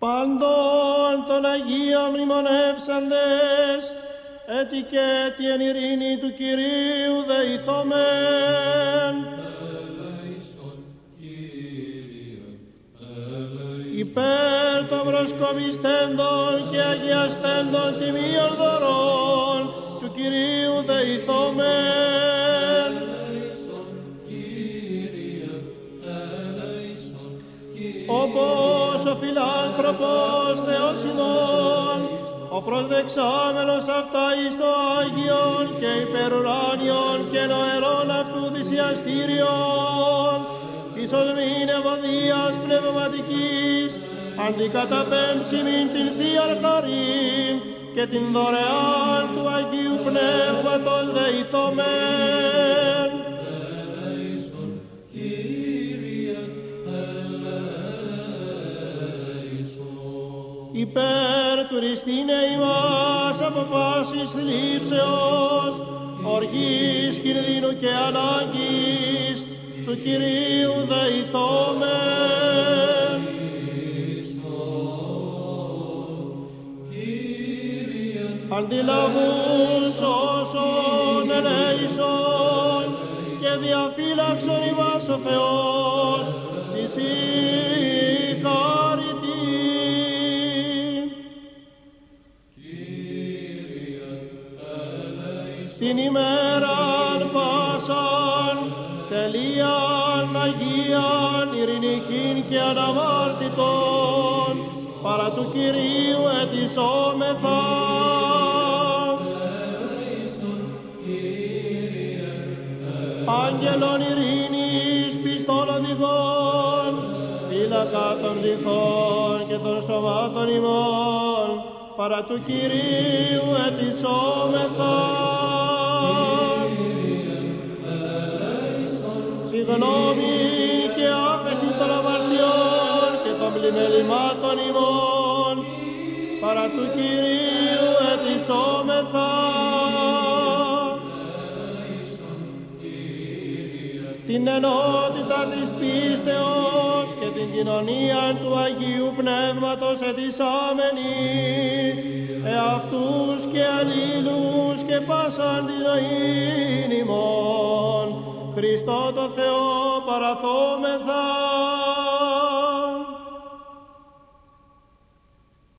Παντών των Αγίων μνημονεύσαντες, έτι και την εν ειρήνη του Κυρίου δεηθόμεν. Υπέρ των προσκομιστέντων και αγιαστέντων τιμίων δωρών του Κυρίου δεηθόμεν. Όπως ο φιλάνθρωπος Θεός ημών, ο προσδεξάμενος αυτά εις το Άγιον και υπερουράνιον και νοερών αυτού θυσιαστήριον, εις οσμήν ευωδίας πνευματικής, αντικαταπέμψιμην την Θείαν Χαρήν και την δωρεάν του Αγίου Πνεύματος δεηθόμεν. Υπέρ του ρηστήνε ημάς από πάσης θλίψεως, οργής, κινδύνου και ανάγκης, του Κυρίου δεηθόμεν. Αντιλαβούς όσων ελέησον και διαφύλαξον ημάς ο Θεός, εις η χάρητη. Την ημέραν πάσαν, τελείαν, αγίαν, ειρηνικήν και αναμάρτητον, παρά του Κυρίου ετισόμεθα. Άγγελον ειρήνης, πιστών οδηγών, φύλακα των ψυχών και των σωμάτων ημών, παρά του Κυρίου ετισόμεθα. Συγγνώμη και άφεση των αμαρτιών και των πλημελημάτων ημών, παρά του Κυρίου ετισόμεθα. Την ενότητα της πίστεως και την κοινωνία του Αγίου Πνεύματος ετισάμενοι, εαυτούς και αλλήλους και πάσαν τη ζωήν ημών, Χριστό το Θεό παραθόμεθα.